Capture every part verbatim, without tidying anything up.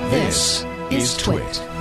This is Twit.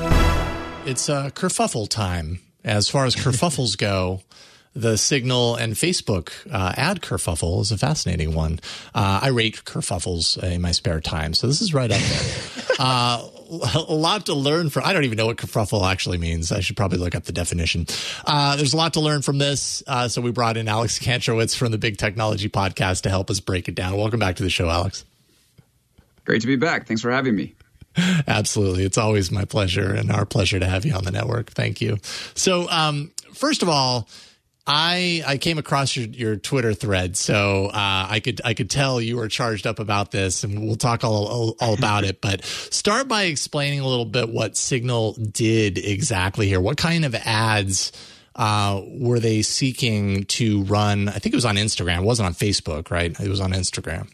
It's uh, kerfuffle time. As far as kerfuffles go, the Signal and Facebook uh, ad kerfuffle is a fascinating one. Uh, I rate kerfuffles in my spare time, so this is right up there. uh, a lot to learn from. I don't even know what kerfuffle actually means. I should probably look up the definition. Uh, there's a lot to learn from this, uh, so we brought in Alex Kantrowitz from the Big Technology Podcast to help us break it down. Welcome back to the show, Alex. Great to be back. Thanks for having me. Absolutely. It's always my pleasure and our pleasure to have you on the network. Thank you. So, um, first of all, I I came across your, your Twitter thread, so uh, I could I could tell you were charged up about this, and we'll talk all, all, all about it. But start by explaining a little bit what Signal did exactly here. What kind of ads uh, were they seeking to run? I think it was on Instagram. It wasn't on Facebook, right? It was on Instagram.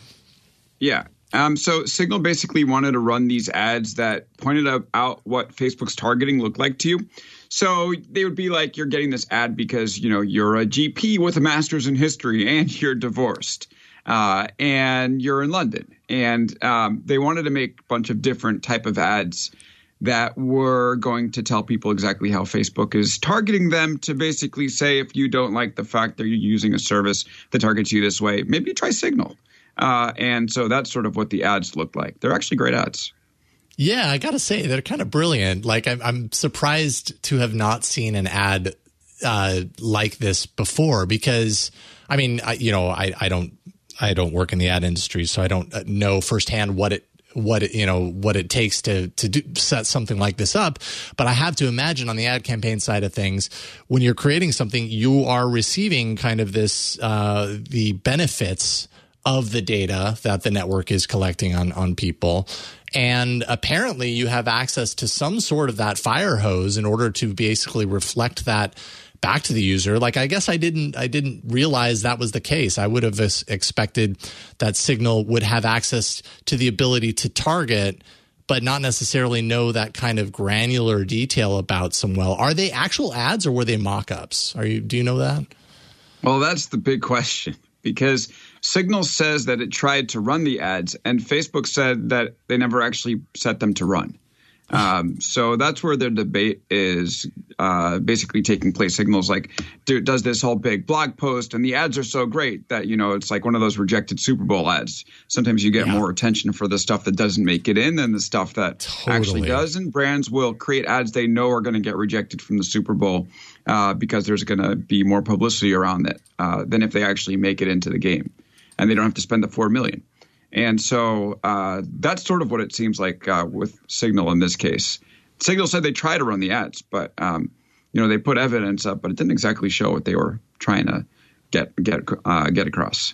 Yeah. Um, so Signal basically wanted to run these ads that pointed out, out what Facebook's targeting looked like to you. So they would be like, you're getting this ad because, you know, you're a G P with a master's in history and you're divorced uh, and you're in London. And um, they wanted to make a bunch of different type of ads that were going to tell people exactly how Facebook is targeting them to basically say, if you don't like the fact that you're using a service that targets you this way, maybe try Signal. Uh, and so that's sort of what the ads look like. They're actually great ads. Yeah, I got to say, they're kind of brilliant. Like, I'm, I'm surprised to have not seen an ad uh, like this before because, I mean, I, you know, I, I don't I don't work in the ad industry, so I don't know firsthand what it what it, you know, what it takes to to do, set something like this up. But I have to imagine on the ad campaign side of things, when you're creating something, you are receiving kind of this uh, the benefits of the data that the network is collecting on, on people. And apparently you have access to some sort of that fire hose in order to basically reflect that back to the user. Like, I guess I didn't, I didn't realize that was the case. I would have expected that Signal would have access to the ability to target, but not necessarily know that kind of granular detail about some well. Are they actual ads or were they mock-ups? Are you, do you know that? Well, that's the big question. Because Signal says that it tried to run the ads, and Facebook said that they never actually set them to run. Um, so that's where their debate is uh, basically taking place. Signal's like, dude, does this whole big blog post, and the ads are so great that, you know, it's like one of those rejected Super Bowl ads. Sometimes you get yeah. more attention for the stuff that doesn't make it in than the stuff that totally. actually does. And brands will create ads they know are going to get rejected from the Super Bowl uh, because there's going to be more publicity around it uh, than if they actually make it into the game. And they don't have to spend the four million dollars. And so uh, that's sort of what it seems like uh, with Signal in this case. Signal said they tried to run the ads, but um, you know, they put evidence up, but it didn't exactly show what they were trying to get get uh, get across.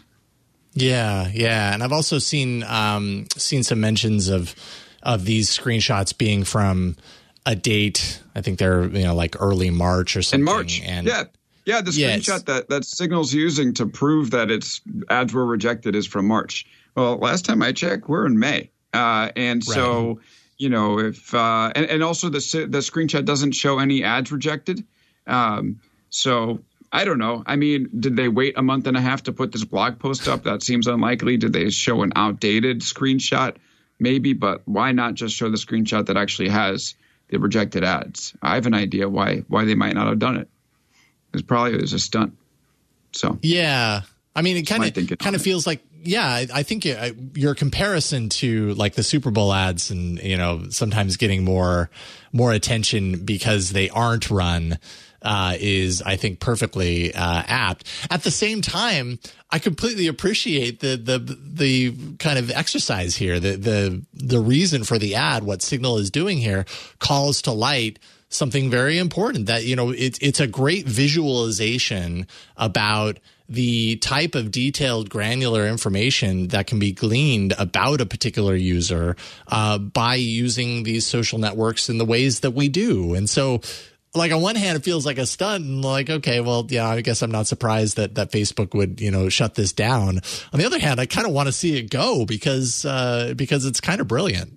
Yeah, yeah, and I've also seen um, seen some mentions of of these screenshots being from a date. I think they're, you know, like early March or something. In March, and yeah. Yeah, the screenshot yes. that, that Signal's using to prove that its ads were rejected is from March. Well, last time I checked, we're in May. Uh, and right. so, you know, if uh, and, and also the the screenshot doesn't show any ads rejected. Um, so I don't know. I mean, did they wait a month and a half to put this blog post up? That seems unlikely. Did they show an outdated screenshot? Maybe, but why not just show the screenshot that actually has the rejected ads? I have an idea why why they might not have done it. It's probably it was a stunt. So yeah, I mean, it kind of kind of feels like yeah. I, I think it, your comparison to like the Super Bowl ads and, you know, sometimes getting more more attention because they aren't run uh, is, I think, perfectly uh, apt. At the same time, I completely appreciate the the the kind of exercise here. The the the reason for the ad, what Signal is doing here, calls to light something very important that, you know, it's it's a great visualization about the type of detailed granular information that can be gleaned about a particular user uh, by using these social networks in the ways that we do. And so, like, on one hand, it feels like a stunt and like, okay, well, yeah, I guess I'm not surprised that, that Facebook would, you know, shut this down. On the other hand, I kind of want to see it go because uh, because it's kind of brilliant.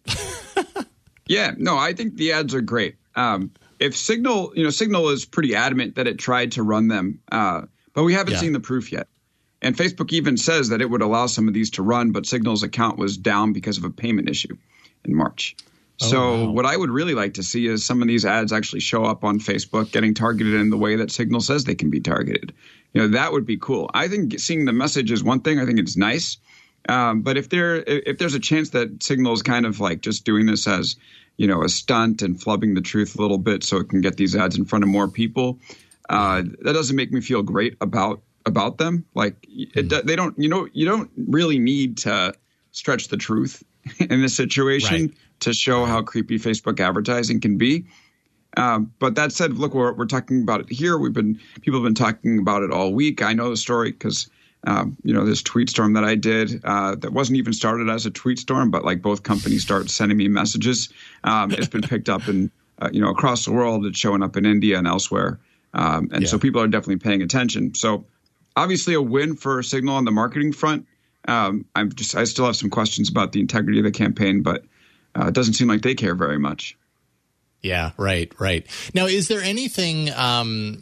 Yeah, no, I think the ads are great. Um, if Signal, you know, Signal is pretty adamant that it tried to run them, uh, but we haven't yeah. seen the proof yet. And Facebook even says that it would allow some of these to run, but Signal's account was down because of a payment issue in March. So oh, wow. what I would really like to see is some of these ads actually show up on Facebook getting targeted in the way that Signal says they can be targeted. You know, that would be cool. I think seeing the message is one thing. I think it's nice. Um, but if there if there's a chance that Signal is kind of like just doing this as, you know, a stunt and flubbing the truth a little bit so it can get these ads in front of more people, uh, that doesn't make me feel great about about them. Like it, mm. they don't, you know, you don't really need to stretch the truth in this situation right. to show right. how creepy Facebook advertising can be. Um, but that said, look, we're, we're talking about it here. We've been people have been talking about it all week. I know the story because, um, you know, this tweet storm that I did uh, that wasn't even started as a tweet storm, but like both companies start sending me messages. Um, it's been picked up in, uh, you know, across the world. It's showing up in India and elsewhere. Um, and yeah. so people are definitely paying attention. So obviously a win for Signal on the marketing front. Um, I'm just I still have some questions about the integrity of the campaign, but uh, it doesn't seem like they care very much. Yeah, right, right. Now, is there anything, um,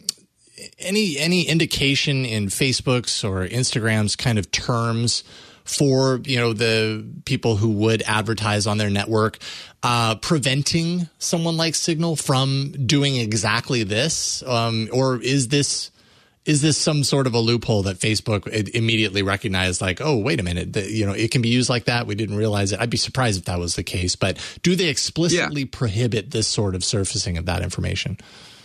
any any indication in Facebook's or Instagram's kind of terms for, you know, the people who would advertise on their network, uh, preventing someone like Signal from doing exactly this? Um, or is this is this some sort of a loophole that Facebook immediately recognized, like, oh, wait a minute, the, you know, it can be used like that. We didn't realize it. I'd be surprised if that was the case. But do they explicitly yeah. prohibit this sort of surfacing of that information?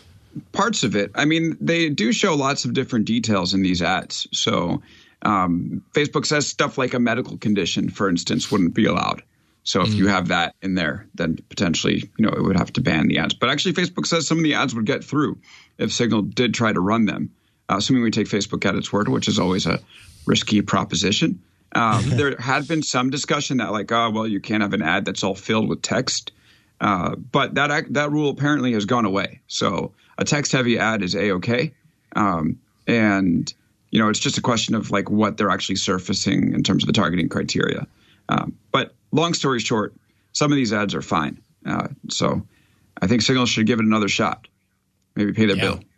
Parts of it. I mean, they do show lots of different details in these ads. So um, Facebook says stuff like a medical condition, for instance, wouldn't be allowed. So if mm. you have that in there, then potentially, you know, it would have to ban the ads. But actually, Facebook says some of the ads would get through if Signal did try to run them. Uh, assuming we take Facebook at its word, which is always a risky proposition. Um, there had been some discussion that like, oh, well, you can't have an ad that's all filled with text. Uh, but that that rule apparently has gone away. So a text-heavy ad is A-OK. Um, and, you know, it's just a question of like what they're actually surfacing in terms of the targeting criteria. Um, but long story short, some of these ads are fine. Uh, so I think Signal should give it another shot. Maybe pay their yeah. bill.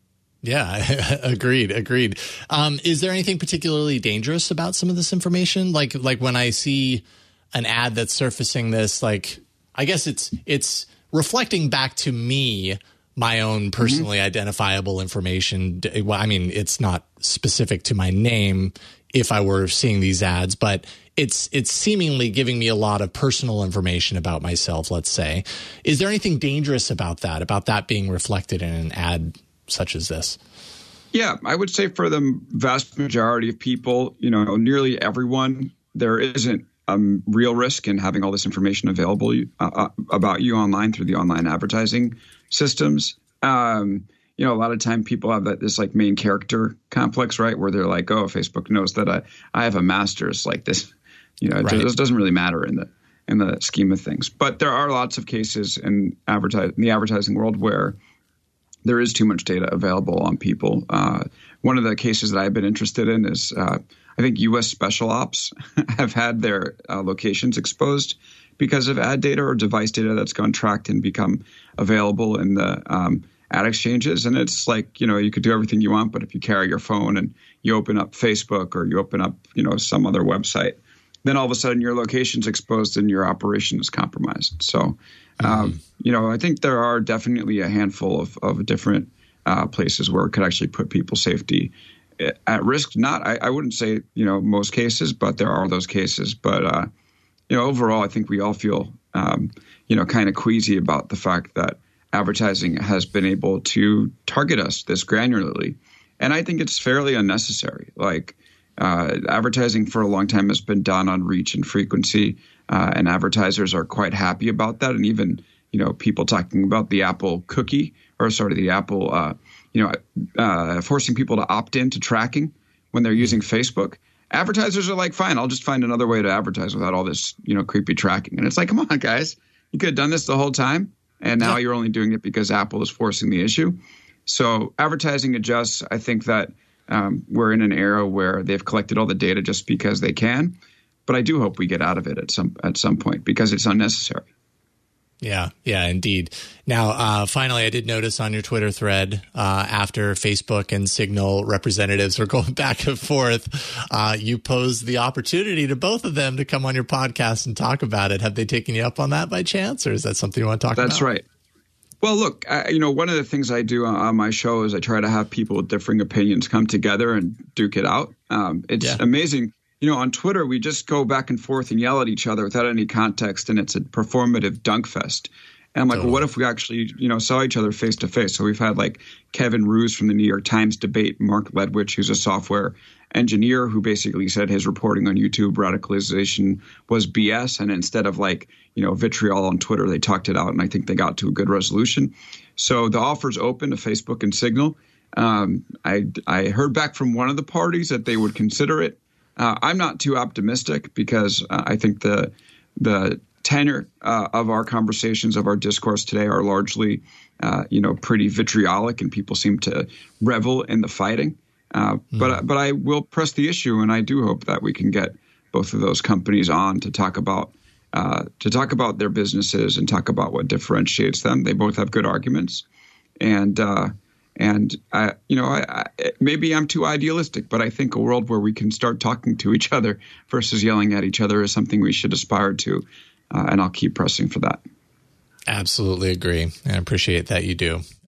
Yeah, agreed, agreed. Um, is there anything particularly dangerous about some of this information? Like, like when I see an ad that's surfacing this, like, I guess it's it's reflecting back to me my own personally mm-hmm. identifiable information. Well, I mean, it's not specific to my name if I were seeing these ads, but it's it's seemingly giving me a lot of personal information about myself, let's say. Is there anything dangerous about that, about that being reflected in an ad such as this? Yeah, I would say for the vast majority of people, you know, nearly everyone, there isn't a real risk in having all this information available uh, about you online through the online advertising systems. Um, you know, a lot of time people have that this like main character complex, right, where they're like, oh, Facebook knows that I, I have a master's like this. You know, it right. just doesn't really matter in the in the scheme of things. But there are lots of cases in advertise in the advertising world where there is too much data available on people. Uh, one of the cases that I've been interested in is uh, I think U S Special Ops have had their uh, locations exposed because of ad data or device data that's gone tracked and become available in the um, ad exchanges. And it's like, you know, you could do everything you want, but if you carry your phone and you open up Facebook or you open up, you know, some other website, then all of a sudden your location's exposed and your operation is compromised. So, um, mm-hmm. you know, I think there are definitely a handful of, of different uh, places where it could actually put people's safety at risk. Not, I, I wouldn't say, you know, most cases, but there are those cases. But, uh, you know, overall, I think we all feel, um, you know, kind of queasy about the fact that advertising has been able to target us this granularly. And I think it's fairly unnecessary. Like, Uh, advertising for a long time has been done on reach and frequency, uh, and advertisers are quite happy about that. And even, you know, people talking about the Apple cookie, or sorry, the Apple, uh, you know, uh, forcing people to opt into tracking when they're using Facebook. Advertisers are like, fine, I'll just find another way to advertise without all this, you know, creepy tracking. And it's like, come on, guys, you could have done this the whole time, and now yeah. you're only doing it because Apple is forcing the issue. So advertising adjusts. I think that Um, we're in an era where they've collected all the data just because they can, but I do hope we get out of it at some at some point because it's unnecessary. Yeah, yeah, indeed. Now, uh, finally, I did notice on your Twitter thread uh, after Facebook and Signal representatives were going back and forth, uh, you posed the opportunity to both of them to come on your podcast and talk about it. Have they taken you up on that by chance, or is that something you want to talk That's about? That's right. Well, look, I, you know, one of the things I do on, on my show is I try to have people with differing opinions come together and duke it out. Um, it's yeah. amazing. You know, on Twitter, we just go back and forth and yell at each other without any context, and it's a performative dunk fest. And I'm like, totally. Well, what if we actually, you know, saw each other face to face? So we've had like Kevin Roos from the New York Times debate Mark Ledwich, who's a software engineer, who basically said his reporting on YouTube radicalization was B S. And instead of like, you know, vitriol on Twitter, they talked it out. And I think they got to a good resolution. So the offer's open to Facebook and Signal. Um, I, I heard back from one of the parties that they would consider it. Uh, I'm not too optimistic because uh, I think the the tenor uh, of our conversations, of our discourse today are largely, uh, you know, pretty vitriolic, and people seem to revel in the fighting. Uh, mm. But but I will press the issue, and I do hope that we can get both of those companies on to talk about uh, to talk about their businesses and talk about what differentiates them. They both have good arguments, and uh, and I, you know, I, I, maybe I'm too idealistic, but I think a world where we can start talking to each other versus yelling at each other is something we should aspire to. Uh, and I'll keep pressing for that. Absolutely agree. I appreciate that you do.